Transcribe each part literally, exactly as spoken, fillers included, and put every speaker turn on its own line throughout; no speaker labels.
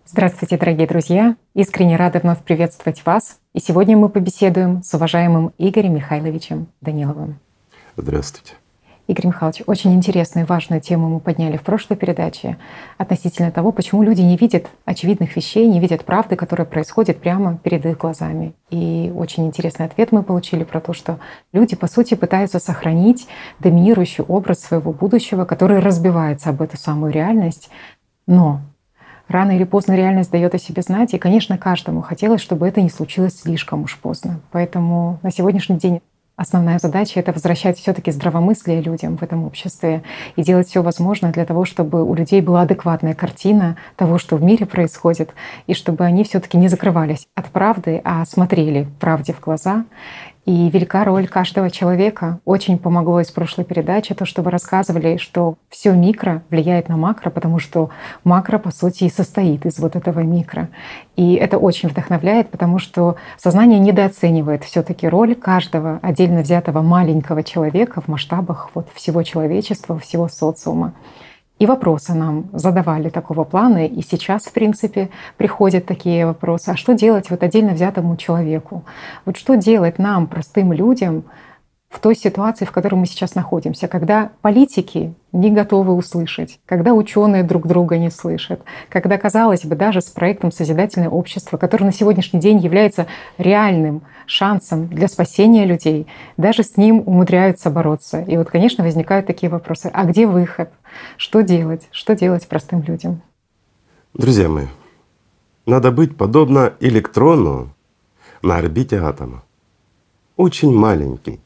Здравствуйте, дорогие друзья! Искренне рада вновь приветствовать вас. И сегодня мы побеседуем с уважаемым Игорем Михайловичем Даниловым.
Здравствуйте.
Игорь Михайлович, очень интересную и важную тему мы подняли в прошлой передаче относительно того, почему люди не видят очевидных вещей, не видят правды, которая происходит прямо перед их глазами. И очень интересный ответ мы получили про то, что люди, по сути, пытаются сохранить доминирующий образ своего будущего, который разбивается об эту самую реальность. Но рано или поздно реальность дает о себе знать, и, конечно, каждому хотелось, чтобы это не случилось слишком уж поздно. Поэтому на сегодняшний день основная задача — это возвращать все-таки здравомыслие людям в этом обществе и делать все возможное для того, чтобы у людей была адекватная картина того, что в мире происходит, и чтобы они все-таки не закрывались от правды, а смотрели правде в глаза. И велика роль каждого человека. Очень помогло из прошлой передачи то, что вы рассказывали, что все микро влияет на макро, потому что макро, по сути, и состоит из вот этого микро. И это очень вдохновляет, потому что сознание недооценивает все-таки роль каждого отдельно взятого маленького человека в масштабах вот всего человечества, всего социума. И вопросы нам задавали такого плана, и сейчас, в принципе, приходят такие вопросы. А что делать вот отдельно взятому человеку? Вот что делать нам, простым людям, в той ситуации, в которой мы сейчас находимся, когда политики не готовы услышать, когда ученые друг друга не слышат, когда, казалось бы, даже с проектом «Созидательное общество», который на сегодняшний день является реальным шансом для спасения людей, даже с ним умудряются бороться. И вот, конечно, возникают такие вопросы. А где выход? Что делать? Что делать простым людям?
Друзья мои, надо быть подобно электрону на орбите атома. Очень маленький.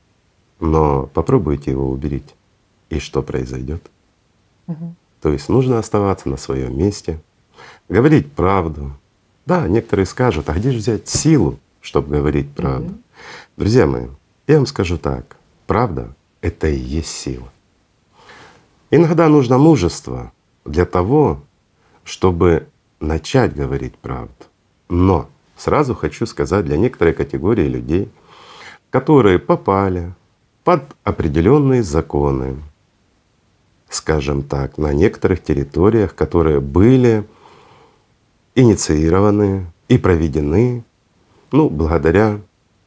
Но попробуйте его уберите, и что произойдет? Угу. То есть нужно оставаться на своем месте, говорить правду. Да, некоторые скажут: а где же взять силу, чтобы говорить правду? Угу. Друзья мои, я вам скажу так: правда — это и есть сила. Иногда нужно мужество для того, чтобы начать говорить правду. Но сразу хочу сказать для некоторой категории людей, которые попали под определенные законы, скажем так, на некоторых территориях, которые были инициированы и проведены, ну, благодаря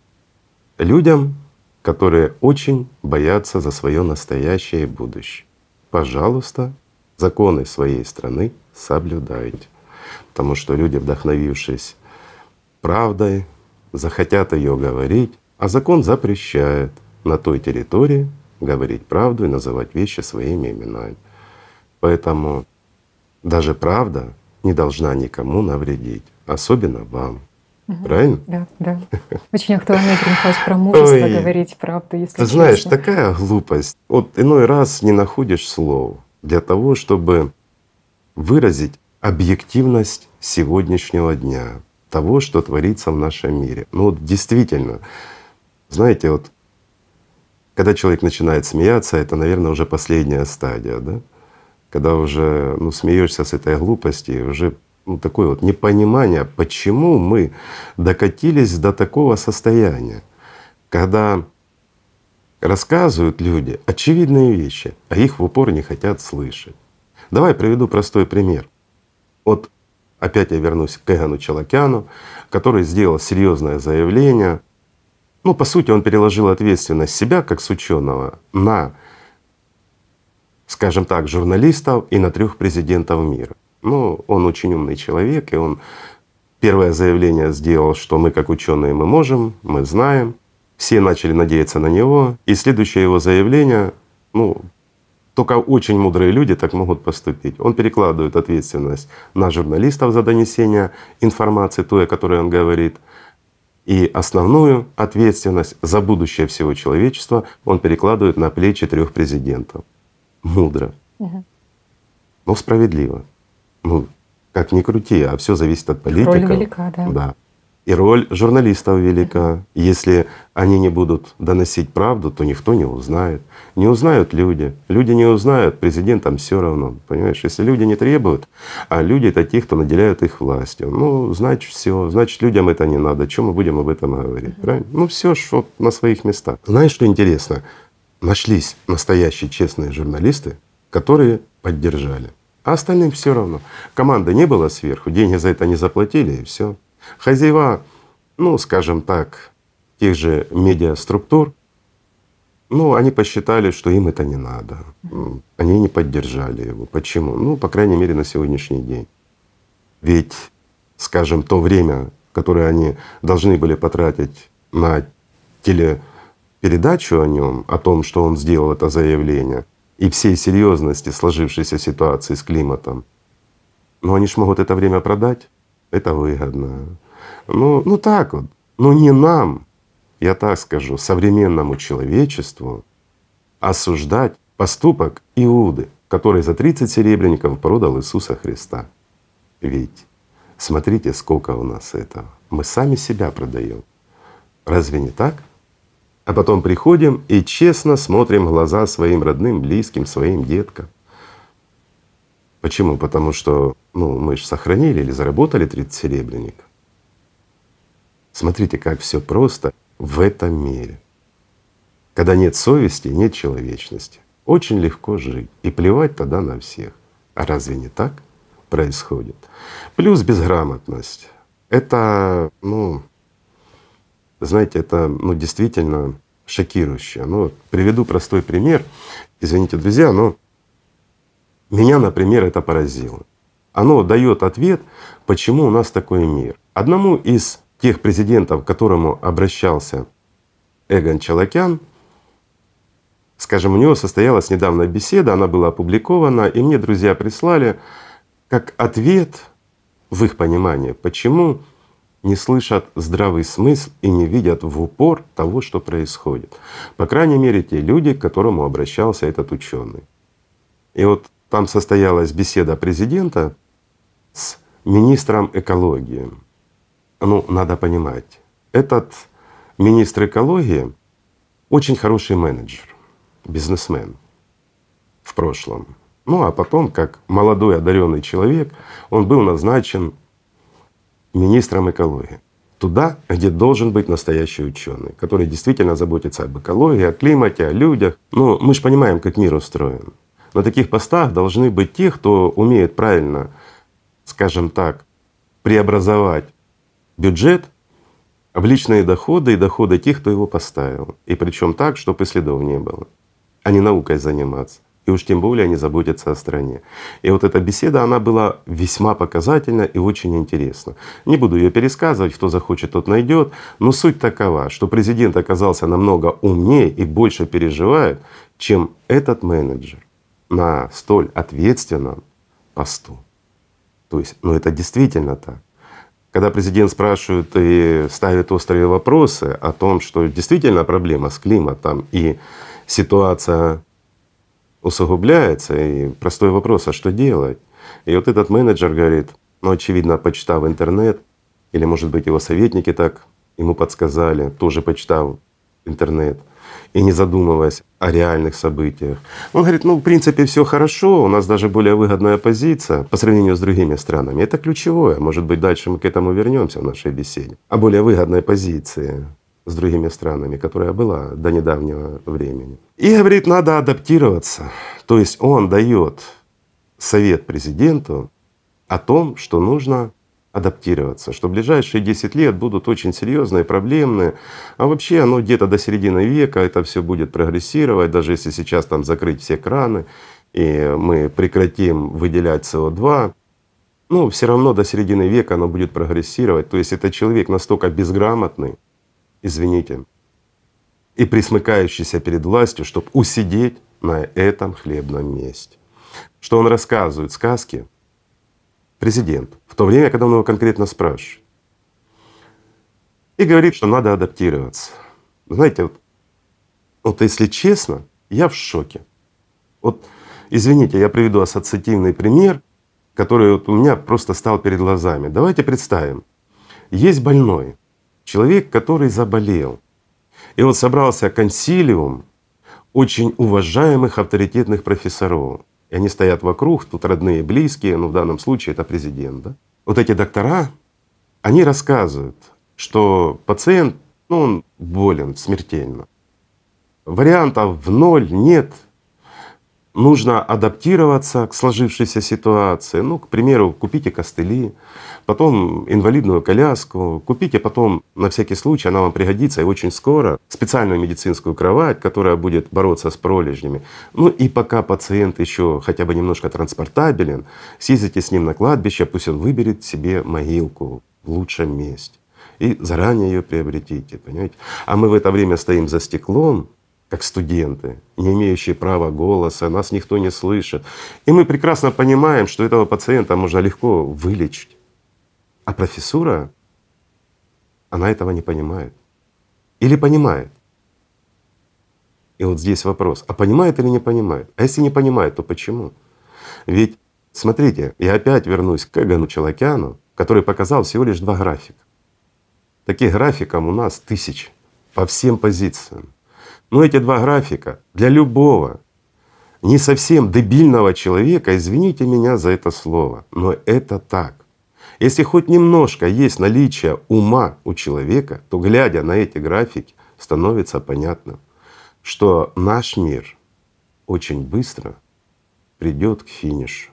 людям, которые очень боятся за свое настоящее и будущее. Пожалуйста, законы своей страны соблюдайте, потому что люди, вдохновившись правдой, захотят ее говорить, а закон запрещает на той территории говорить правду и называть вещи своими именами. Поэтому даже правда не должна никому навредить, особенно вам. Угу. Правильно?
Да, да. Очень актуально, Игорь Михайлович, про мужество Ой, говорить правду, если
Ты
честно.
знаешь, такая глупость. Вот иной раз не находишь слов для того, чтобы выразить объективность сегодняшнего дня, того, что творится в нашем мире. Ну вот действительно, знаете, вот когда человек начинает смеяться, это, наверное, уже последняя стадия, да? Когда уже ну, смеешься с этой глупости, уже ну, такое вот непонимание, почему мы докатились до такого состояния, когда рассказывают люди очевидные вещи, а их в упор не хотят слышать. Давай приведу простой пример. Вот опять я вернусь к Эгану Челакяну, который сделал серьезное заявление. Ну, по сути, он переложил ответственность себя, как с ученого, на, скажем так, журналистов и на трех президентов мира. Ну, он очень умный человек, и он первое заявление сделал, что мы, как ученые, мы можем, мы знаем. Все начали надеяться на него. И следующее его заявление, ну, только очень мудрые люди так могут поступить. Он перекладывает ответственность на журналистов за донесение информации, той, о которой он говорит. И основную ответственность за будущее всего человечества он перекладывает на плечи трех президентов. Мудро, угу. но справедливо. Ну, как ни крути, а все зависит от политиков.
Роль велика, да.
Да. И роль журналистов велика. Если они не будут доносить правду, то никто не узнает. Не узнают люди. Люди не узнают, президентам все равно. Понимаешь, если люди не требуют, а люди — это те, кто наделяют их властью. Ну, значит, все, значит, людям это не надо. Чем мы будем об этом говорить? Uh-huh. Правильно? Ну, все ж вот на своих местах. Знаешь, что интересно? Нашлись настоящие честные журналисты, которые поддержали. А остальным все равно. Команды не было сверху, деньги за это не заплатили и все. Хозяева, ну скажем так, тех же медиаструктур, ну они посчитали, что им это не надо. Они не поддержали его. Почему? Ну, по крайней мере, на сегодняшний день. Ведь, скажем, то время, которое они должны были потратить на телепередачу о нем, о том, что он сделал это заявление, и всей серьезности сложившейся ситуации с климатом, ну они ж могут это время продать, это выгодно. Ну, ну так вот, ну не нам, я так скажу, современному человечеству осуждать поступок Иуды, который за тридцать серебряников продал Иисуса Христа. Ведь смотрите, сколько у нас этого. Мы сами себя продаем. Разве не так? А потом приходим и честно смотрим в глаза своим родным, близким, своим деткам. Почему? Потому что ну, мы же сохранили или заработали тридцать серебряников. Смотрите, как все просто в этом мире. Когда нет совести, нет человечности. Очень легко жить и плевать тогда на всех. А разве не так происходит? Плюс безграмотность. Это, ну, знаете, это ну, действительно шокирующе. Ну, приведу простой пример. Извините, друзья, но меня, например, это поразило. Оно дает ответ, почему у нас такой мир. Одному из тех президентов, к которому обращался Эгон Чалакян, скажем, у него состоялась недавно беседа, она была опубликована, и мне друзья прислали как ответ в их понимании, почему не слышат здравый смысл и не видят в упор того, что происходит. По крайней мере, те люди, к которому обращался этот ученый. И вот там состоялась беседа президента с министром экологии. Ну, надо понимать, этот министр экологии очень хороший менеджер, бизнесмен в прошлом. Ну а потом, как молодой одаренный человек, он был назначен министром экологии. Туда, где должен быть настоящий ученый, который действительно заботится об экологии, о климате, о людях. Ну, мы же понимаем, как мир устроен. На таких постах должны быть те, кто умеет правильно, скажем так, преобразовать бюджет в личные доходы и доходы тех, кто его поставил. И причем так, чтобы и следов не было, а не наукой заниматься. И уж тем более они заботятся о стране. И вот эта беседа, она была весьма показательна и очень интересна. Не буду ее пересказывать, кто захочет, тот найдет. Но суть такова, что президент оказался намного умнее и больше переживает, чем этот менеджер на столь ответственном посту. То есть, ну это действительно так. Когда президент спрашивает и ставит острые вопросы о том, что действительно проблема с климатом и ситуация усугубляется, и простой вопрос, а что делать? И вот этот менеджер говорит, ну очевидно, почитав интернет, или может быть его советники так ему подсказали, тоже почитав интернет и не задумываясь о реальных событиях. Он говорит, ну в принципе все хорошо, у нас даже более выгодная позиция по сравнению с другими странами. Это ключевое, может быть дальше мы к этому вернемся в нашей беседе, о более выгодной позиции с другими странами, которая была до недавнего времени. И говорит, надо адаптироваться. То есть он дает совет президенту о том, что нужно адаптироваться, что в ближайшие десять лет будут очень серьезные, проблемные, а вообще оно где-то до середины века это все будет прогрессировать, даже если сейчас там закрыть все краны и мы прекратим выделять С О два, ну все равно до середины века оно будет прогрессировать. То есть это человек настолько безграмотный, извините, и присмыкающийся перед властью, чтобы усидеть на этом хлебном месте. Что он рассказывает сказки президенту, в то время, когда он его конкретно спрашивает. И говорит, что надо адаптироваться. Знаете, вот, вот если честно, я в шоке. Вот извините, я приведу ассоциативный пример, который вот у меня просто стал перед глазами. Давайте представим, есть больной, человек, который заболел. И вот собрался консилиум очень уважаемых авторитетных профессоров. И они стоят вокруг, тут родные, близкие, ну в данном случае это президент. Да? Вот эти доктора, они рассказывают, что пациент, ну он болен смертельно. Вариантов в ноль нет. нужно адаптироваться к сложившейся ситуации. Ну, к примеру, купите костыли, потом инвалидную коляску, купите потом на всякий случай, она вам пригодится, и очень скоро специальную медицинскую кровать, которая будет бороться с пролежнями. Ну и пока пациент еще хотя бы немножко транспортабелен, съездите с ним на кладбище, пусть он выберет себе могилку в лучшем месте. И заранее ее приобретите, понимаете? А мы в это время стоим за стеклом, как студенты, не имеющие права голоса, нас никто не слышит. И мы прекрасно понимаем, что этого пациента можно легко вылечить. А профессура, она этого не понимает. Или понимает. И вот здесь вопрос, а понимает или не понимает? А если не понимает, то почему? Ведь смотрите, я опять вернусь к Эгону Челакяну, который показал всего лишь два графика. Таких графиков у нас тысячи по всем позициям. Но эти два графика для любого не совсем дебильного человека, извините меня за это слово, но это так. Если хоть немножко есть наличие ума у человека, то, глядя на эти графики, становится понятным, что наш мир очень быстро придет к финишу.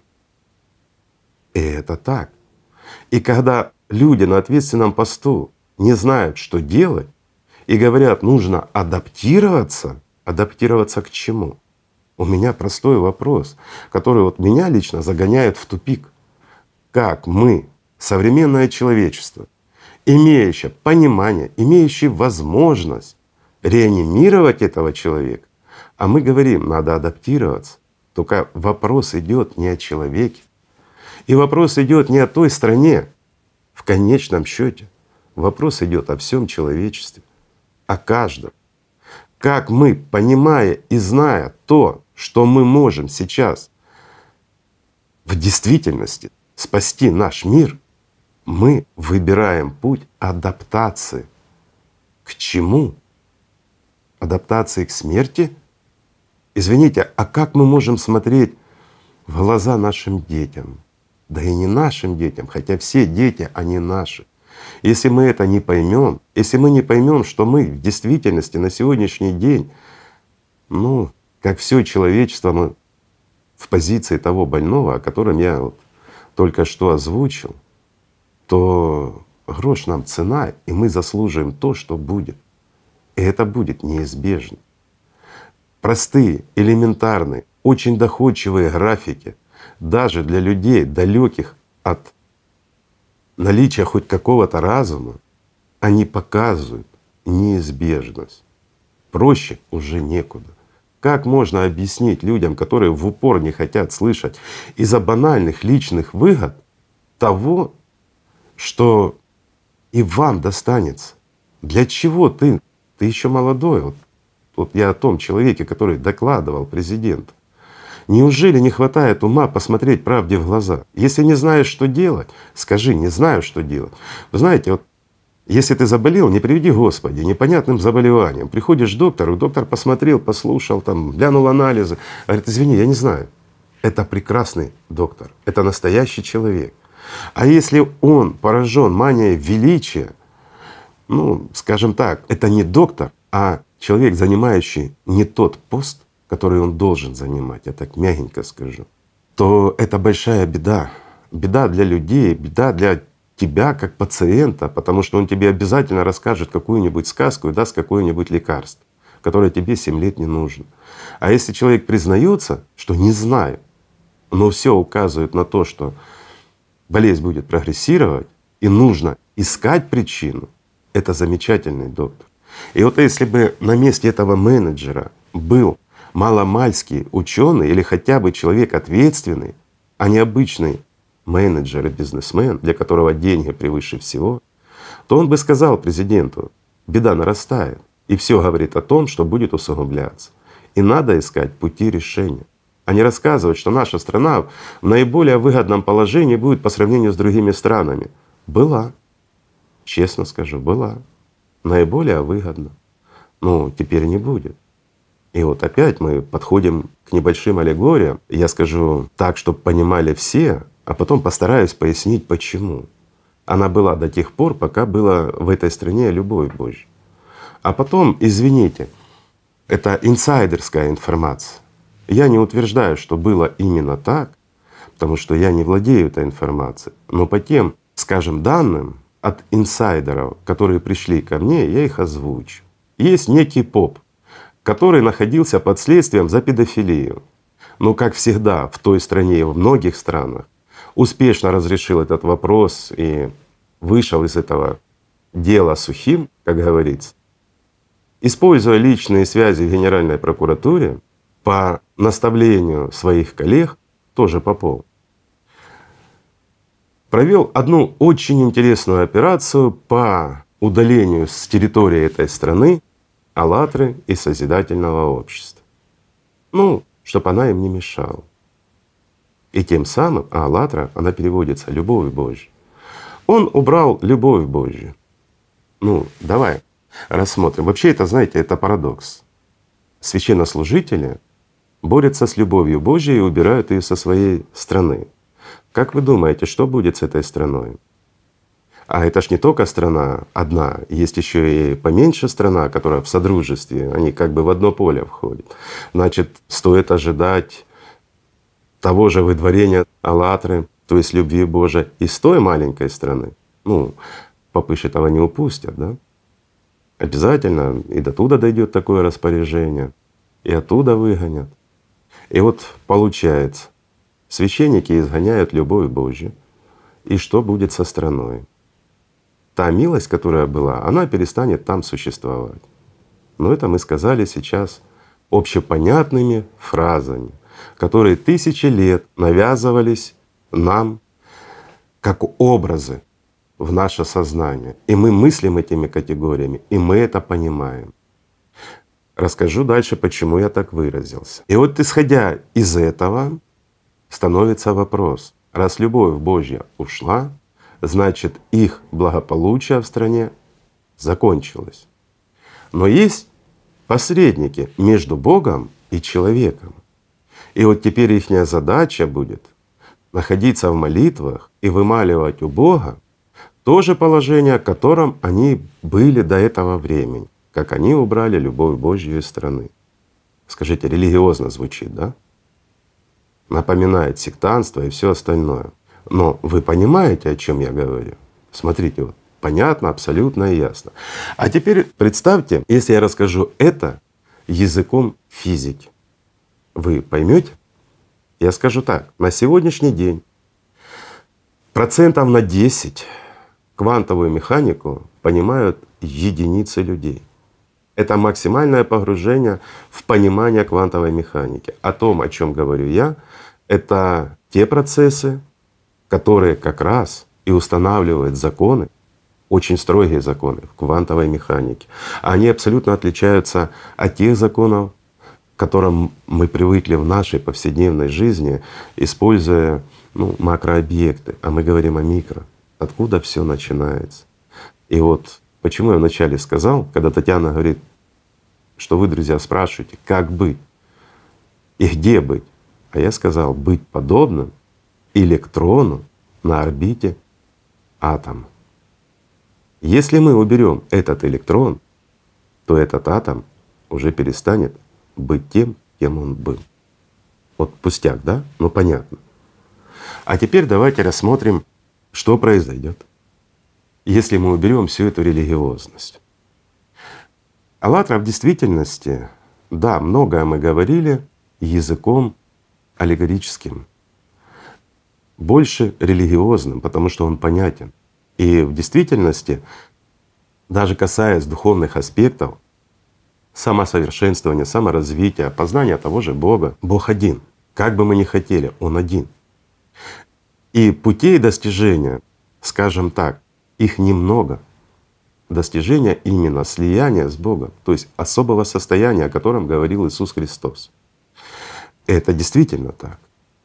И это так. И когда люди на ответственном посту не знают, что делать, и говорят, нужно адаптироваться, адаптироваться к чему? У меня простой вопрос, который вот меня лично загоняет в тупик. Как мы, современное человечество, имеющее понимание, имеющее возможность реанимировать этого человека, а мы говорим, надо адаптироваться, только вопрос идет не о человеке, и вопрос идет не о той стране, в конечном счете, вопрос идет о всем человечестве, о каждом. Как мы, понимая и зная то, что мы можем сейчас в действительности спасти наш мир, мы выбираем путь адаптации. К чему? Адаптации к смерти? Извините, а как мы можем смотреть в глаза нашим детям? Да и не нашим детям, хотя все дети, они наши. Если мы это не поймем, если мы не поймем, что мы в действительности на сегодняшний день, ну, как все человечество, мы в позиции того больного, о котором я вот только что озвучил, то грош нам цена, и мы заслуживаем то, что будет. И это будет неизбежно. Простые, элементарные, очень доходчивые графики даже для людей, далеких от наличия хоть какого-то разума, они показывают неизбежность. Проще уже некуда. Как можно объяснить людям, которые в упор не хотят слышать из-за банальных личных выгод того, что и вам достанется? Для чего ты? Ты еще молодой. Вот, вот я о том человеке, который докладывал президенту. Неужели не хватает ума посмотреть правде в глаза? Если не знаешь, что делать, скажи, не знаю, что делать. Вы знаете, вот если ты заболел, не приведи Господи, непонятным заболеванием. Приходишь к доктору, доктор посмотрел, послушал, там, глянул анализы, говорит, извини, я не знаю. Это прекрасный доктор, это настоящий человек. А если он поражен манией величия, ну, скажем так, это не доктор, а человек, занимающий не тот пост, который он должен занимать, я так мягенько скажу, то это большая беда. Беда для людей, беда для тебя как пациента, потому что он тебе обязательно расскажет какую-нибудь сказку и даст какое-нибудь лекарство, которое тебе семь лет не нужно. А если человек признается, что не знаю, но все указывает на то, что болезнь будет прогрессировать и нужно искать причину, это замечательный доктор. И вот если бы на месте этого менеджера был маломальский ученый или хотя бы человек ответственный, а не обычный менеджер и бизнесмен, для которого деньги превыше всего, то он бы сказал президенту, беда нарастает, и все говорит о том, что будет усугубляться. И надо искать пути решения, а не рассказывать, что наша страна в наиболее выгодном положении будет по сравнению с другими странами. Была, честно скажу, была наиболее выгодна, но теперь не будет. И вот опять мы подходим к небольшим аллегориям. Я скажу так, чтобы понимали все, а потом постараюсь пояснить, почему. Она была до тех пор, пока была в этой стране любовь Божья. А потом, извините, это инсайдерская информация. Я не утверждаю, что было именно так, потому что я не владею этой информацией, но по тем, скажем, данным от инсайдеров, которые пришли ко мне, я их озвучу. Есть некий поп, который находился под следствием за педофилию. Но, как всегда, в той стране и в многих странах успешно разрешил этот вопрос и вышел из этого дела сухим, как говорится, используя личные связи в Генеральной прокуратуре по наставлению своих коллег, тоже попов, провел одну очень интересную операцию по удалению с территории этой страны «АЛЛАТРА» и Созидательного общества. Ну, чтобы она им не мешала. И тем самым, а «АЛЛАТРА», она переводится «любовь Божья». Он убрал любовь Божью. Ну, давай рассмотрим. Вообще это, знаете, это парадокс. Священнослужители борются с любовью Божьей и убирают ее со своей страны. Как вы думаете, что будет с этой страной? А это ж не только страна одна, есть еще и поменьше страна, которая в содружестве, они как бы в одно поле входят. Значит, стоит ожидать того же выдворения «АЛЛАТРы», то есть любви Божией, из той маленькой страны. Ну, попы ж этого не упустят, да? Обязательно и до туда дойдет такое распоряжение, и оттуда выгонят. И вот получается, священники изгоняют любовь Божью, и что будет со страной? Та милость, которая была, она перестанет там существовать. Но это мы сказали сейчас общепонятными фразами, которые тысячи лет навязывались нам как образы в наше сознание. И мы мыслим этими категориями, и мы это понимаем. Расскажу дальше, почему я так выразился. И вот исходя из этого становится вопрос: раз любовь Божья ушла, значит их благополучие в стране закончилось. Но есть посредники между Богом и человеком. И вот теперь их задача будет находиться в молитвах и вымаливать у Бога то же положение, в котором они были до этого времени, как они убрали любовь Божью из страны. Скажите, религиозно звучит, да? Напоминает сектантство и все остальное. Но вы понимаете, о чем я говорю? Смотрите, вот понятно, абсолютно и ясно. А теперь представьте, если я расскажу это языком физики. Вы поймете? Я скажу так: на сегодняшний день процентов на десять квантовую механику понимают единицы людей. Это максимальное погружение в понимание квантовой механики. О том, о чем говорю я, это те процессы, которые как раз и устанавливают законы, очень строгие законы в квантовой механике. Они абсолютно отличаются от тех законов, к которым мы привыкли в нашей повседневной жизни, используя ну, макрообъекты, а мы говорим о микро. Откуда все начинается? И вот почему я вначале сказал, когда Татьяна говорит, что вы, друзья, спрашиваете, как быть и где быть, а я сказал: быть подобным электрону на орбите атома. Если мы уберем этот электрон, то этот атом уже перестанет быть тем, кем он был. Вот пустяк, да? Ну понятно. А теперь давайте рассмотрим, что произойдет, если мы уберем всю эту религиозность. «АЛЛАТРА» в действительности, да, многое мы говорили языком аллегорическим, больше религиозным, потому что он понятен. И в действительности, даже касаясь духовных аспектов, самосовершенствования, саморазвития, познания того же Бога, Бог один. Как бы мы ни хотели, Он один. И путей достижения, скажем так, их немного. Достижения именно слияния с Богом, то есть особого состояния, о котором говорил Иисус Христос. Это действительно так.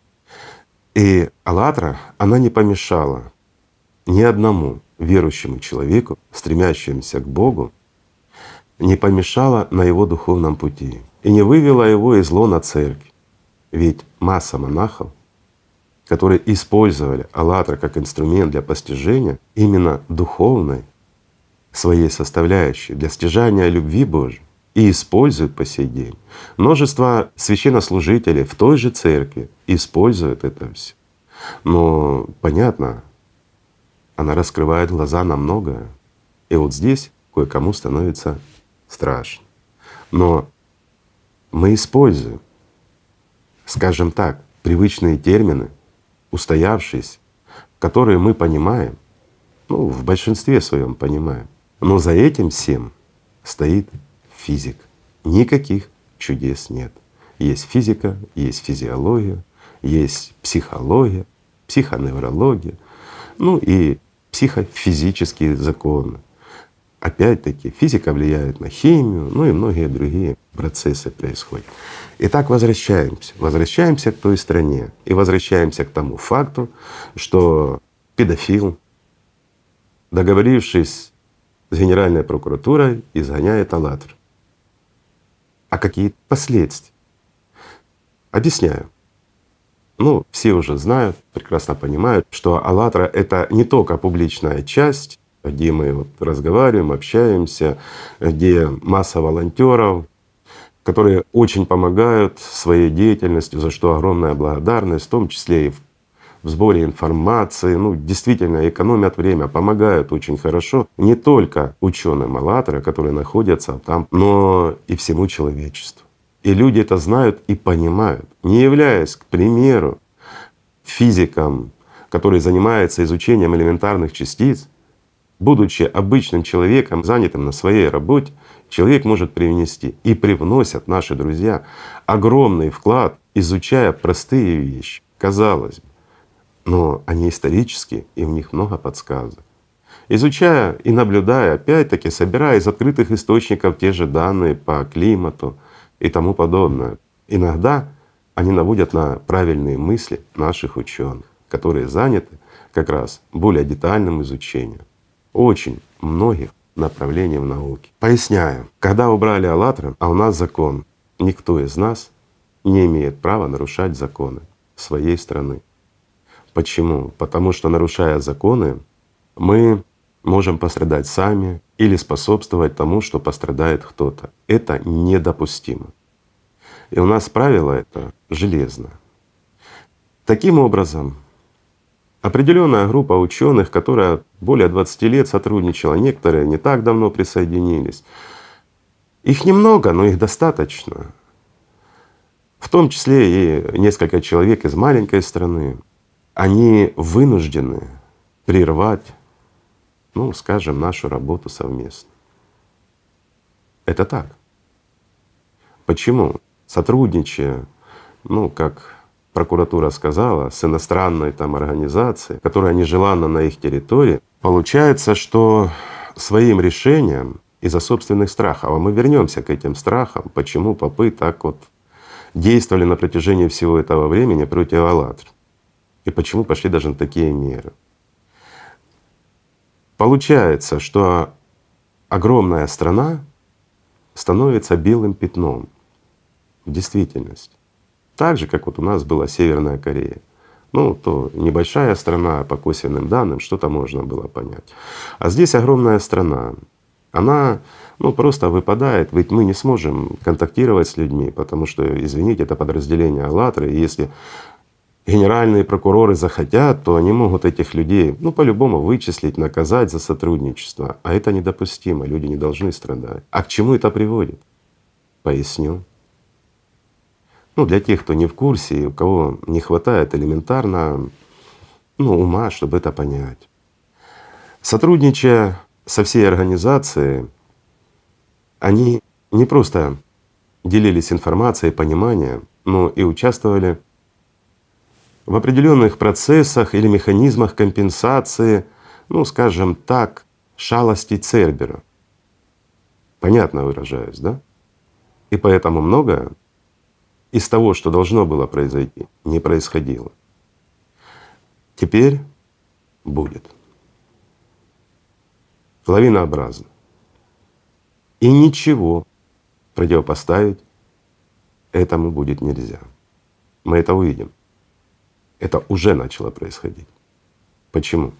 И «АЛЛАТРА», она не помешала ни одному верующему человеку, стремящемуся к Богу, не помешала на его духовном пути и не вывела его из лона церкви. Ведь масса монахов, которые использовали «АЛЛАТРА» как инструмент для постижения именно духовной своей составляющей, для стяжания любви Божьей, и используют по сей день. Множество священнослужителей в той же церкви используют это все. Но понятно, она раскрывает глаза на многое. И вот здесь кое-кому становится страшно. Но мы используем, скажем так, привычные термины, устоявшиеся, которые мы понимаем, ну, в большинстве своем понимаем. Но за этим всем стоит физика. Никаких чудес нет. Есть физика, есть физиология, есть психология, психоневрология, ну и психофизические законы. Опять-таки физика влияет на химию, ну и многие другие процессы происходят. Итак, возвращаемся. Возвращаемся к той стране и возвращаемся к тому факту, что педофил, договорившись с Генеральной прокуратурой, изгоняет «АЛЛАТРА». А какие последствия? Объясняю. Ну, все уже знают, прекрасно понимают, что «АЛЛАТРА» — это не только публичная часть, где мы вот разговариваем, общаемся, где масса волонтеров, которые очень помогают своей деятельностью, за что огромная благодарность, в том числе и в в сборе информации, ну действительно экономят время, помогают очень хорошо не только ученым «АЛЛАТРА», которые находятся там, но и всему человечеству. И люди это знают и понимают, не являясь, к примеру, физиком, который занимается изучением элементарных частиц. Будучи обычным человеком, занятым на своей работе, человек может привнести и привносят наши друзья огромный вклад, изучая простые вещи, казалось бы. Но они исторические, и в них много подсказок. Изучая и наблюдая, опять-таки собирая из открытых источников те же данные по климату и тому подобное, иногда они наводят на правильные мысли наших ученых, которые заняты как раз более детальным изучением очень многих направлений в науке. Поясняю, когда убрали «АЛЛАТРА», а у нас закон, никто из нас не имеет права нарушать законы своей страны. Почему? Потому что, нарушая законы, мы можем пострадать сами или способствовать тому, что пострадает кто-то. Это недопустимо. И у нас правило это железное. Таким образом, определенная группа ученых, которая более двадцати лет сотрудничала, некоторые не так давно присоединились, их немного, но их достаточно. В том числе и несколько человек из маленькой страны. Они вынуждены прервать, ну, скажем, нашу работу совместно. Это так. Почему? Сотрудничая, ну, как прокуратура сказала, с иностранной там организацией, которая нежеланна на их территории, получается, что своим решением из-за собственных страхов, а мы вернемся к этим страхам, почему попы так вот действовали на протяжении всего этого времени против «АЛЛАТРА». И почему пошли даже на такие меры. Получается, что огромная страна становится белым пятном в действительности. Так же, как вот у нас была Северная Корея. Ну, то небольшая страна, по косвенным данным что-то можно было понять. А здесь огромная страна. Она ну, просто выпадает, ведь мы не сможем контактировать с людьми, потому что, извините, это подразделение «АЛЛАТРА», и если генеральные прокуроры захотят, то они могут этих людей ну по-любому вычислить, наказать за сотрудничество. А это недопустимо, люди не должны страдать. А к чему это приводит? Поясню. Ну для тех, кто не в курсе и у кого не хватает элементарно ну, ума, чтобы это понять. Сотрудничая со всей организацией, они не просто делились информацией, пониманием, но и участвовали в определенных процессах или механизмах компенсации, ну скажем так, шалостей Цербера. Понятно выражаюсь, да? И поэтому многое из того, что должно было произойти, не происходило. Теперь будет. Лавинообразно. И ничего противопоставить этому будет нельзя. Мы это увидим. Это уже начало происходить. Почему?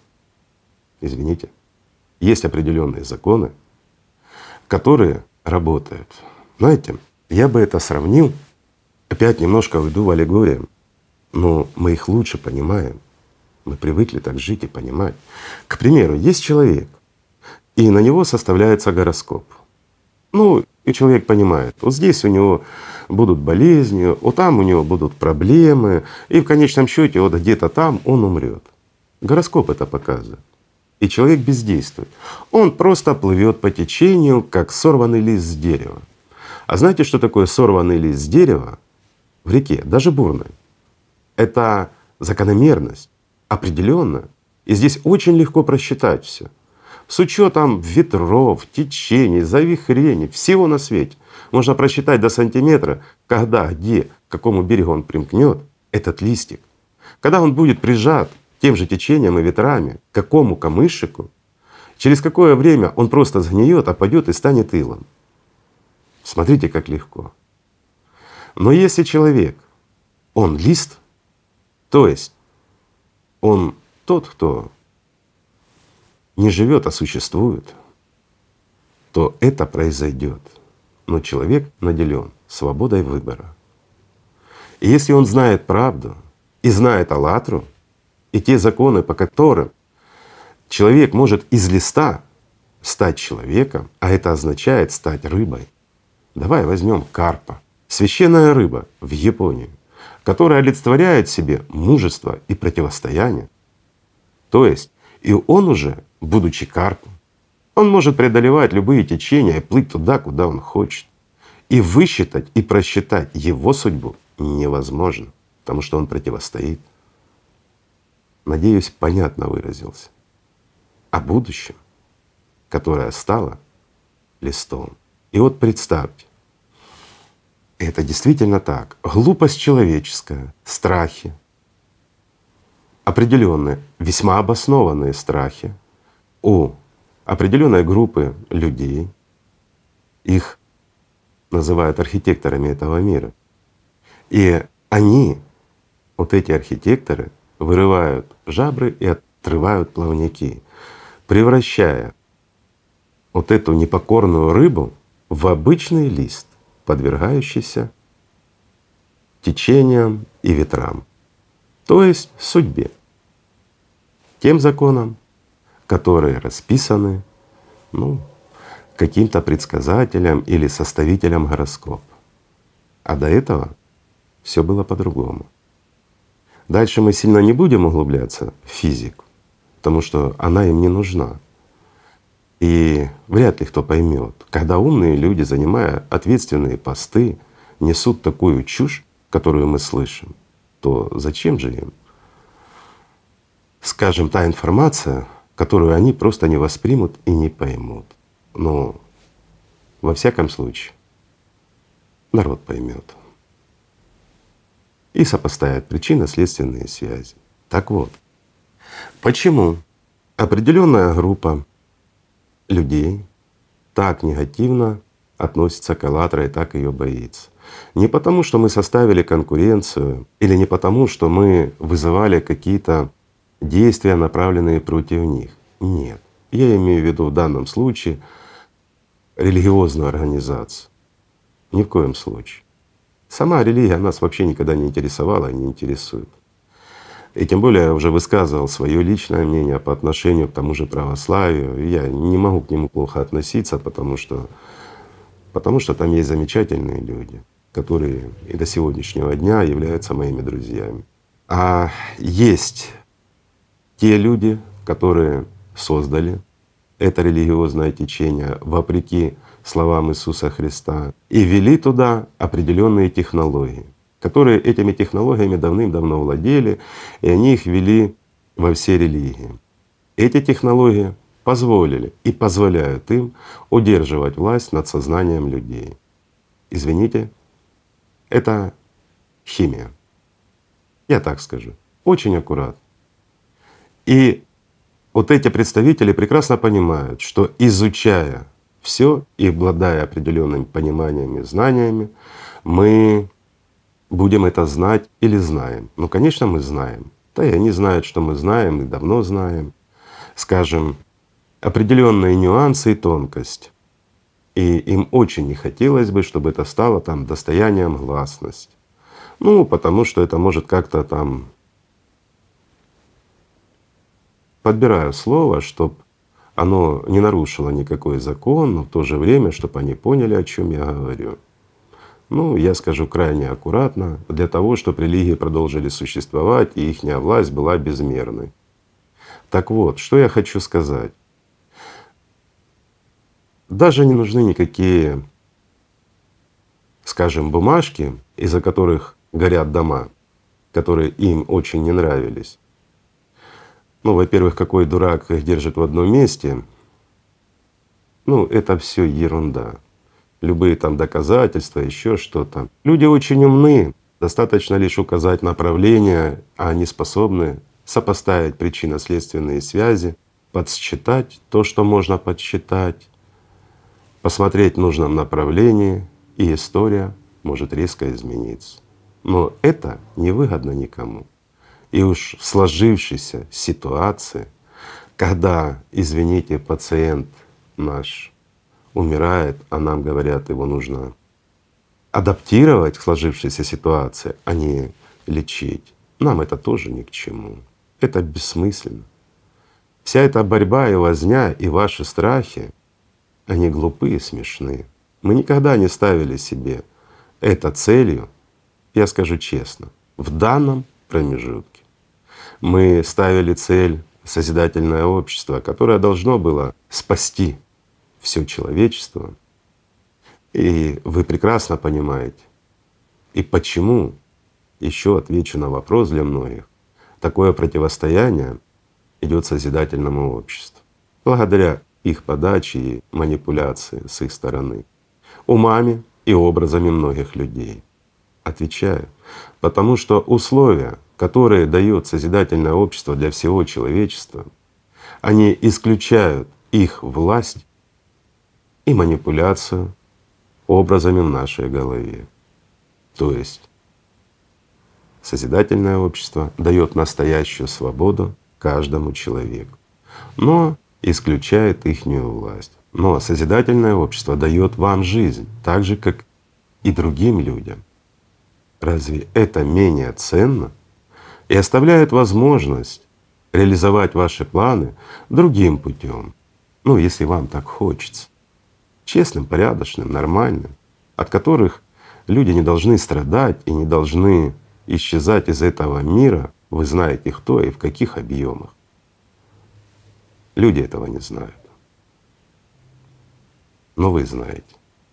Извините. Есть определенные законы, которые работают. Знаете, я бы это сравнил, опять немножко уйду в аллегорию, но мы их лучше понимаем. Мы привыкли так жить и понимать. К примеру, есть человек, и на него составляется гороскоп. Ну, и человек понимает, вот здесь у него будут болезни, вот там у него будут проблемы, и в конечном счете вот где-то там он умрет. Гороскоп это показывает. И человек бездействует. Он просто плывет по течению, как сорванный лист с дерева. А знаете, что такое сорванный лист с дерева в реке, даже бурной? Это закономерность определенная. И здесь очень легко просчитать все. С учетом ветров, течений, завихрений, всего на свете. Можно просчитать до сантиметра, когда, где, к какому берегу он примкнет этот листик. Когда он будет прижат тем же течением и ветрами к какому камышику, через какое время он просто сгниет, опадет и станет илом. Смотрите, как легко. Но если человек, он лист, то есть он тот, кто не живет, а существует, то это произойдет. Но человек наделен свободой выбора. И если он знает правду и знает аллатру, и те законы, по которым человек может из листа стать человеком, а это означает стать рыбой. Давай возьмем карпа, священная рыба в Японии, которая олицетворяет в себе мужество и противостояние. То есть и он уже, будучи карпом, он может преодолевать любые течения и плыть туда, куда он хочет. И высчитать и просчитать его судьбу невозможно, потому что он противостоит. Надеюсь, понятно выразился. О будущем, которое стало листом. И вот представьте, это действительно так. Глупость человеческая, страхи, определенные, весьма обоснованные страхи у определенной группы людей, их называют архитекторами этого мира. И они, вот эти архитекторы, вырывают жабры и отрывают плавники, превращая вот эту непокорную рыбу в обычный лист, подвергающийся течениям и ветрам, то есть судьбе, тем законам, которые расписаны ну, каким-то предсказателем или составителем гороскопа. А до этого все было по-другому. Дальше мы сильно не будем углубляться в физику, потому что она им не нужна. И вряд ли кто поймет, когда умные люди, занимая ответственные посты, несут такую чушь, которую мы слышим, то зачем же им, скажем, та информация, которую они просто не воспримут и не поймут. Но во всяком случае народ поймет и сопоставит причинно-следственные связи. Так вот, почему определенная группа людей так негативно относится к «АЛЛАТРА» и так ее боится? Не потому, что мы составили конкуренцию, или не потому, что мы вызывали какие-то действия, направленные против них. Нет. Я имею в виду в данном случае религиозную организацию. Ни в коем случае. Сама религия нас вообще никогда не интересовала и не интересует. И тем более я уже высказывал свое личное мнение по отношению к тому же православию. Я не могу к нему плохо относиться, потому что, потому что там есть замечательные люди, которые и до сегодняшнего дня являются моими друзьями. А есть те люди, которые создали это религиозное течение вопреки словам Иисуса Христа и ввели туда определенные технологии, которые этими технологиями давным-давно владели, и они их ввели во все религии. Эти технологии позволили и позволяют им удерживать власть над сознанием людей. Извините, это химия. Я так скажу, очень аккуратно. И вот эти представители прекрасно понимают, что изучая все и обладая определенными пониманиями, знаниями, мы будем это знать или знаем. Ну, конечно, мы знаем. Да и они знают, что мы знаем и давно знаем. Скажем, определенные нюансы и тонкость И им очень не хотелось бы, чтобы это стало там достоянием гласности. Ну, потому что это может как-то там, подбираю слово, чтобы оно не нарушило никакой закон, но в то же время, чтобы они поняли, о чем я говорю. Ну, я скажу крайне аккуратно, для того, чтобы религии продолжили существовать и ихняя власть была безмерной. Так вот, что я хочу сказать. Даже не нужны никакие, скажем, бумажки, из-за которых горят дома, которые им очень не нравились. Ну, во-первых, какой дурак их держит в одном месте? Ну, это все ерунда. Любые там доказательства, еще что-то. Люди очень умны, достаточно лишь указать направление, а они способны сопоставить причинно-следственные связи, подсчитать то, что можно подсчитать, посмотреть в нужном направлении, и история может резко измениться. Но это невыгодно никому. И уж в сложившейся ситуации, когда, извините, пациент наш умирает, а нам говорят, его нужно адаптировать к сложившейся ситуации, а не лечить, нам это тоже ни к чему. Это бессмысленно. Вся эта борьба и возня, и ваши страхи, они глупые и смешные. Мы никогда не ставили себе это целью, я скажу честно, в данном промежутке. Мы ставили цель созидательное общество, которое должно было спасти все человечество. И вы прекрасно понимаете, и почему, еще отвечу на вопрос для многих, такое противостояние идет созидательному обществу. Благодаря их подаче и манипуляции с их стороны, умами и образами многих людей. Отвечаю, потому что условия, которые дает созидательное общество для всего человечества, они исключают их власть и манипуляцию образами в нашей голове. То есть созидательное общество дает настоящую свободу каждому человеку, но исключает ихнюю власть. Но созидательное общество дает вам жизнь, так же как и другим людям. Разве это менее ценно? И оставляет возможность реализовать ваши планы другим путем, ну если вам так хочется, честным, порядочным, нормальным, от которых люди не должны страдать и не должны исчезать из этого мира, вы знаете кто и в каких объемах. Люди этого не знают, но вы знаете.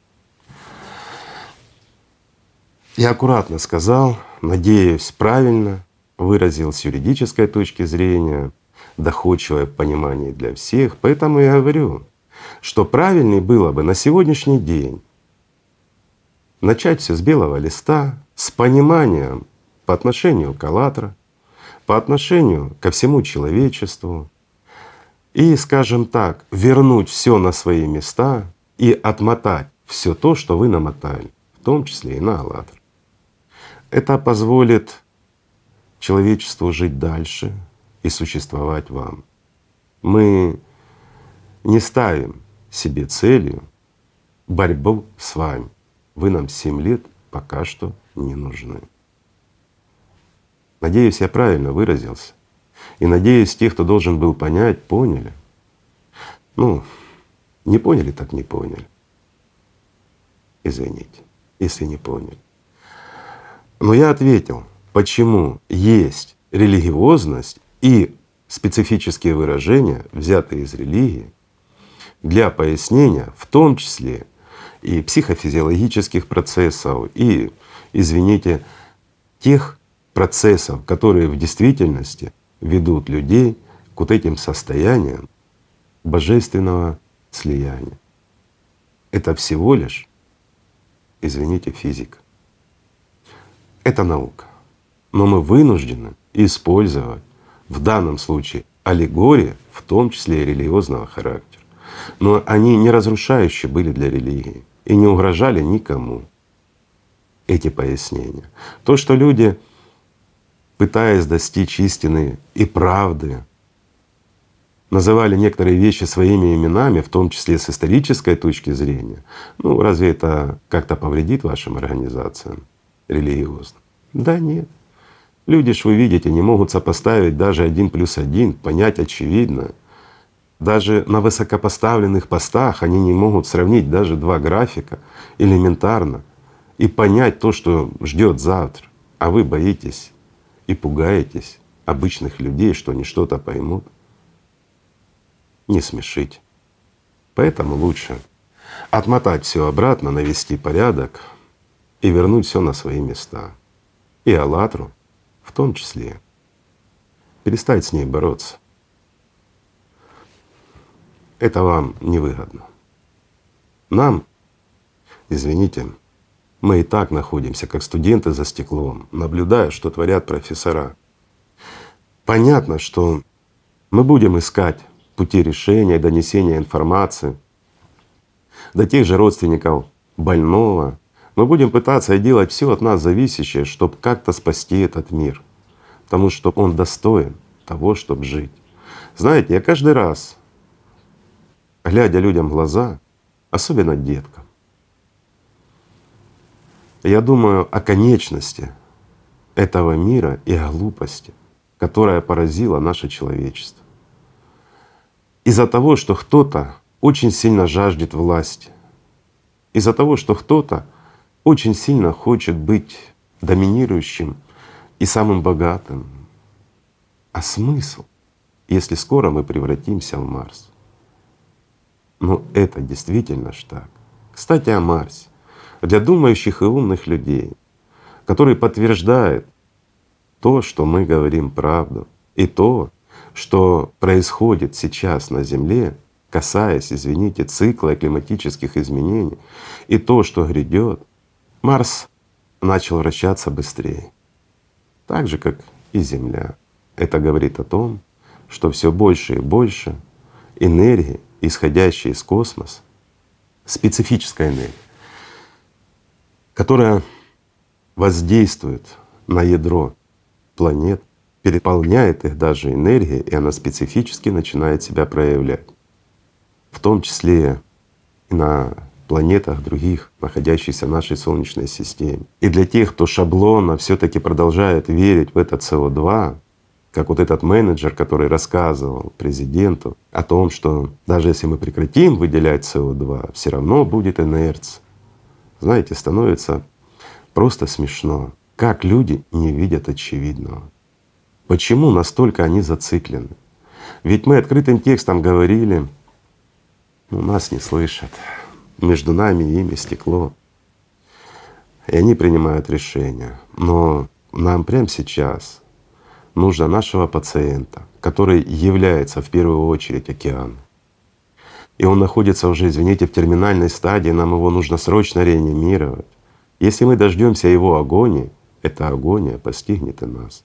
Я аккуратно сказал, надеюсь, правильно выразил с юридической точки зрения, доходчивое в понимании для всех. Поэтому я говорю, что правильнее было бы на сегодняшний день начать все с белого листа, с пониманием по отношению к АЛЛАТРА, по отношению ко всему человечеству, и, скажем так, вернуть все на свои места и отмотать все то, что вы намотали, в том числе и на АЛЛАТРА. Это позволит человечеству жить дальше и существовать вам. Мы не ставим себе целью борьбу с вами. Вы нам семь лет пока что не нужны. Надеюсь, я правильно выразился. И надеюсь, те, кто должен был понять, поняли. Ну, не поняли, так не поняли. Извините, если не поняли. Но я ответил, почему есть религиозность и специфические выражения, взятые из религии, для пояснения, в том числе и психофизиологических процессов, и, извините, тех процессов, которые в действительности ведут людей к вот этим состояниям божественного слияния. Это всего лишь, извините, физика. Это наука. Но мы вынуждены использовать в данном случае аллегории, в том числе и религиозного характера. Но они не разрушающие были для религии и не угрожали никому, эти пояснения. То, что люди, пытаясь достичь истины и правды, называли некоторые вещи своими именами, в том числе с исторической точки зрения, ну разве это как-то повредит вашим организациям религиозным? Да нет. Люди ж, вы видите, не могут сопоставить даже один плюс один, понять очевидно. Даже на высокопоставленных постах они не могут сравнить даже два графика элементарно и понять то, что ждет завтра. А вы боитесь и пугаетесь обычных людей, что они что-то поймут. Не смешить. Поэтому лучше отмотать все обратно, навести порядок и вернуть все на свои места. И «АЛЛАТРА» в том числе. Перестать с ней бороться. Это вам невыгодно. Нам, извините, мы и так находимся как студенты за стеклом, наблюдая, что творят профессора. Понятно, что мы будем искать пути решения, донесения информации до тех же родственников больного. Мы будем пытаться делать все от нас зависящее, чтобы как-то спасти этот мир, потому что он достоин того, чтобы жить. Знаете, я каждый раз, глядя людям в глаза, особенно деткам, я думаю о конечности этого мира и о глупости, которая поразила наше человечество. Из-за того, что кто-то очень сильно жаждет власти, из-за того, что кто-то очень сильно хочет быть доминирующим и самым богатым. А смысл, если скоро мы превратимся в Марс? Ну это действительно ж так. Кстати, о Марсе. Для думающих и умных людей, которые подтверждают то, что мы говорим правду, и то, что происходит сейчас на Земле, касаясь, извините, цикла климатических изменений, и то, что грядет, Марс начал вращаться быстрее, так же как и Земля. Это говорит о том, что все больше и больше энергии, исходящей из космоса, специфическая энергия, которая воздействует на ядро планет, переполняет их даже энергией, и она специфически начинает себя проявлять, в том числе и на планетах других, находящихся в нашей Солнечной системе. И для тех, кто шаблонно все-таки продолжает верить в это С О два, как вот этот менеджер, который рассказывал президенту о том, что даже если мы прекратим выделять С О два, все равно будет инерция. Знаете, становится просто смешно, как люди не видят очевидного. Почему настолько они зациклены? Ведь мы открытым текстом говорили, но нас не слышат. Между нами и ими стекло. И они принимают решения. Но нам прямо сейчас нужно нашего пациента, который является в первую очередь океаном. И он находится уже, извините, в терминальной стадии, нам его нужно срочно реанимировать. Если мы дождемся его агонии, эта агония постигнет и нас.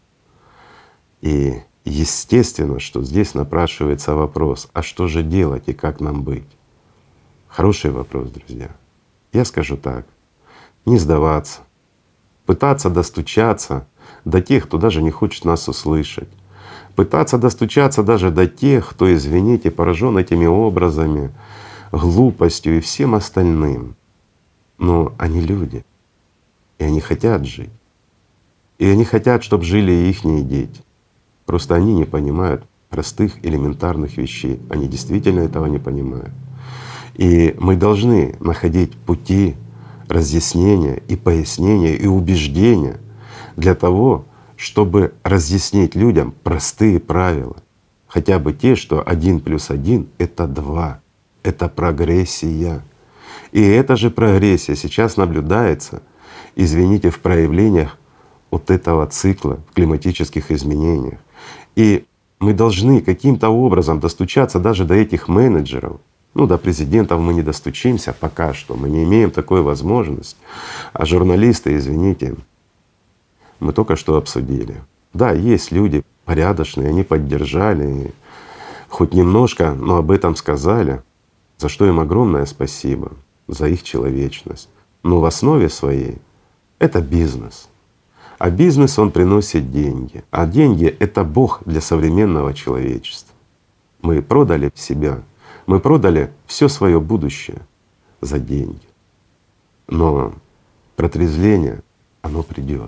И естественно, что здесь напрашивается вопрос, а что же делать и как нам быть? Хороший вопрос, друзья. Я скажу так: не сдаваться, пытаться достучаться до тех, кто даже не хочет нас услышать, пытаться достучаться даже до тех, кто, извините, поражен этими образами, глупостью и всем остальным. Но они люди, и они хотят жить, и они хотят, чтобы жили и ихние дети. Просто они не понимают простых элементарных вещей, они действительно этого не понимают. И мы должны находить пути разъяснения и пояснения и убеждения для того, чтобы разъяснить людям простые правила, хотя бы те, что один плюс один — это два, это прогрессия. И эта же прогрессия сейчас наблюдается, извините, в проявлениях вот этого цикла, в климатических изменениях. И мы должны каким-то образом достучаться даже до этих менеджеров. Ну, до президентов мы не достучимся пока что, мы не имеем такой возможности. А журналисты, извините, мы только что обсудили. Да, есть люди порядочные, они поддержали, и хоть немножко, но об этом сказали, за что им огромное спасибо, за их человечность. Но в основе своей это бизнес. А бизнес, он приносит деньги. А деньги — это Бог для современного человечества. Мы продали себя, мы продали все свое будущее за деньги. Но протрезвление, оно придет.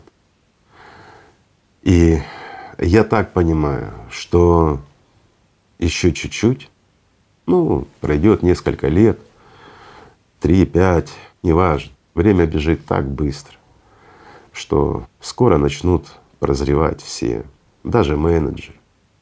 И я так понимаю, что еще чуть-чуть, ну, пройдет несколько лет, три-пять, неважно, время бежит так быстро, что скоро начнут прозревать все, даже менеджеры,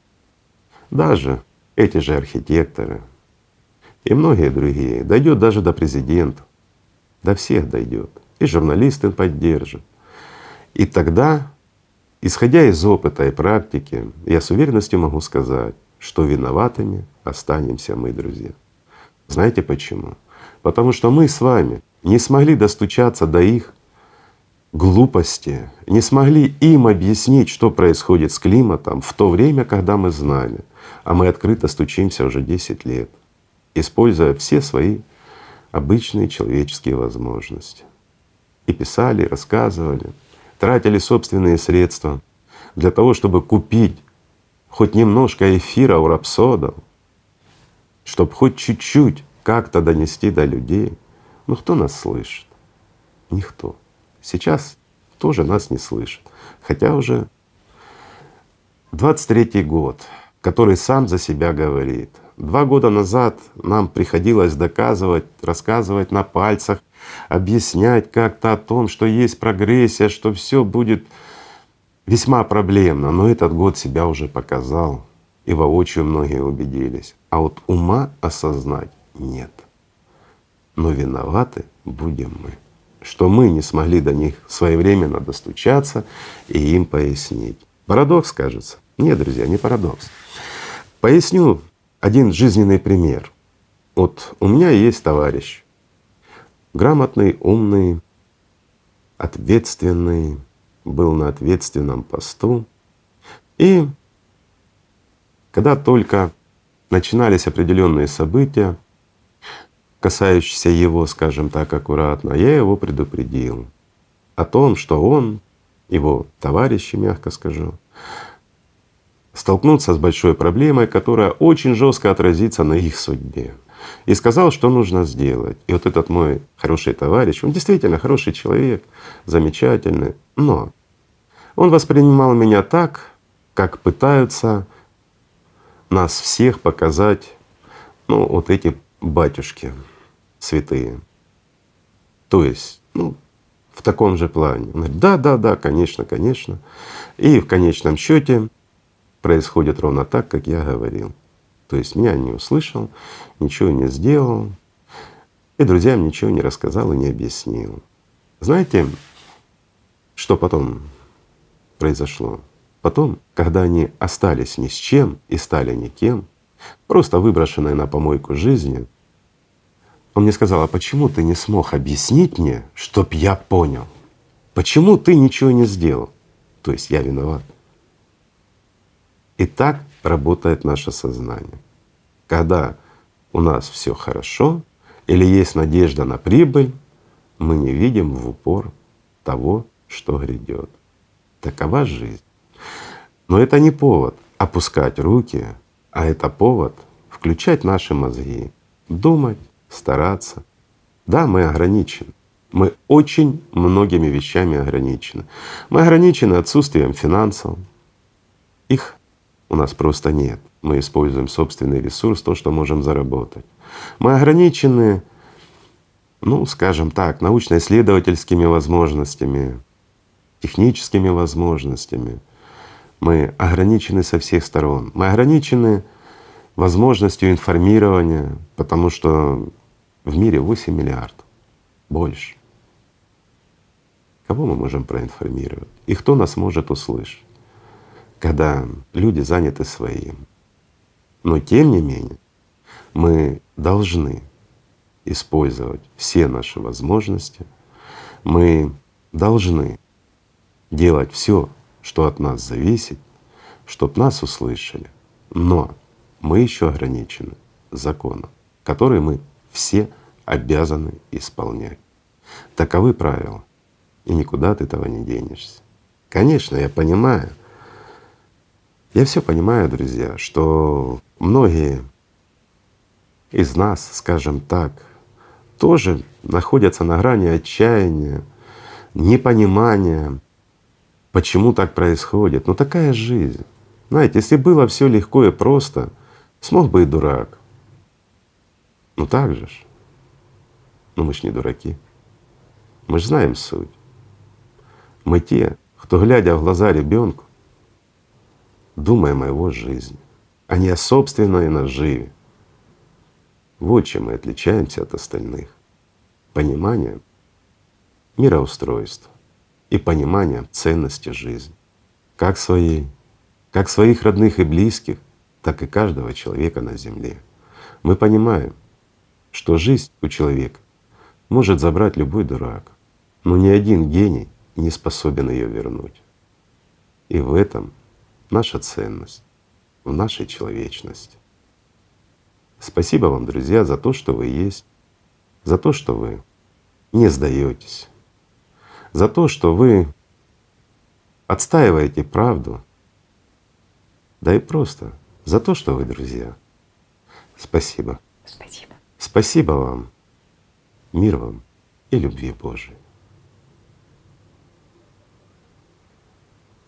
даже эти же архитекторы и многие другие. Дойдет даже до президента, до всех дойдет. И журналисты поддержат. И тогда, исходя из опыта и практики, я с уверенностью могу сказать, что виноватыми останемся мы, друзья. Знаете почему? Потому что мы с вами не смогли достучаться до их глупости, не смогли им объяснить, что происходит с климатом в то время, когда мы знали. А мы открыто стучимся уже десять лет, используя все свои обычные человеческие возможности. И писали, и рассказывали, тратили собственные средства для того, чтобы купить хоть немножко эфира у рапсодов, чтобы хоть чуть-чуть как-то донести до людей. Ну кто нас слышит? Никто. Сейчас тоже нас не слышит. Хотя уже двадцать третий год, который сам за себя говорит. Два года назад нам приходилось доказывать, рассказывать на пальцах, объяснять как-то о том, что есть прогрессия, что все будет весьма проблемно. Но этот год себя уже показал, и воочию многие убедились. А вот ума осознать нет. Но виноваты будем мы, что мы не смогли до них своевременно достучаться и им пояснить. Парадокс, кажется? Нет, друзья, не парадокс. Поясню один жизненный пример. Вот у меня есть товарищ, грамотный, умный, ответственный, был на ответственном посту. И когда только начинались определенные события, касающиеся его, скажем так, аккуратно, я его предупредил о том, что он, его товарищи, мягко скажу, столкнутся с большой проблемой, которая очень жестко отразится на их судьбе. И сказал, что нужно сделать. И вот этот мой хороший товарищ, он действительно хороший человек, замечательный, но он воспринимал меня так, как пытаются нас всех показать, ну, вот эти батюшки святые. То есть, ну, в таком же плане. Он говорит: да, да, да, конечно, конечно. И в конечном счете происходит ровно так, как я говорил. То есть меня не услышал, ничего не сделал, и друзьям ничего не рассказал и не объяснил. Знаете, что потом произошло? Потом, когда они остались ни с чем и стали никем, просто выброшенные на помойку жизни, он мне сказал: а почему ты не смог объяснить мне, чтоб я понял? Почему ты ничего не сделал? То есть я виноват. И так работает наше сознание. Когда у нас все хорошо или есть надежда на прибыль, мы не видим в упор того, что грядет. Такова жизнь. Но это не повод опускать руки, а это повод включать наши мозги, думать, стараться. Да, мы ограничены. Мы очень многими вещами ограничены. Мы ограничены отсутствием финансов. Их у нас просто нет. Мы используем собственный ресурс, то, что можем заработать. Мы ограничены, ну, скажем так, научно-исследовательскими возможностями, техническими возможностями. Мы ограничены со всех сторон. Мы ограничены возможностью информирования, потому что в мире восемь миллиардов, больше. Кого мы можем проинформировать? И кто нас может услышать, когда люди заняты своим? Но тем не менее мы должны использовать все наши возможности, мы должны делать все, что от нас зависит, чтобы нас услышали. Но мы еще ограничены законом, который мы все обязаны исполнять. Таковы правила, и никуда от этого не денешься. Конечно, я понимаю, Я все понимаю, друзья, что многие из нас, скажем так, тоже находятся на грани отчаяния, непонимания, почему так происходит. Но такая жизнь. Знаете, если было все легко и просто, смог бы и дурак. Ну так же ж. Но мы ж не дураки. Мы ж знаем суть. Мы те, кто, глядя в глаза ребенку, думаем о его жизни, а не о собственной наживе. Вот чем мы отличаемся от остальных. Пониманием мироустройства и пониманием ценности жизни. Как своей, как своих родных и близких, так и каждого человека на земле. Мы понимаем, что жизнь у человека может забрать любой дурак, но ни один гений не способен ее вернуть. И в этом наша ценность, в нашей человечности. Спасибо вам, друзья, за то, что вы есть, за то, что вы не сдаетесь, за то, что вы отстаиваете правду, да и просто за то, что вы друзья. Спасибо.
Спасибо.
Спасибо вам, мир вам и любви Божией.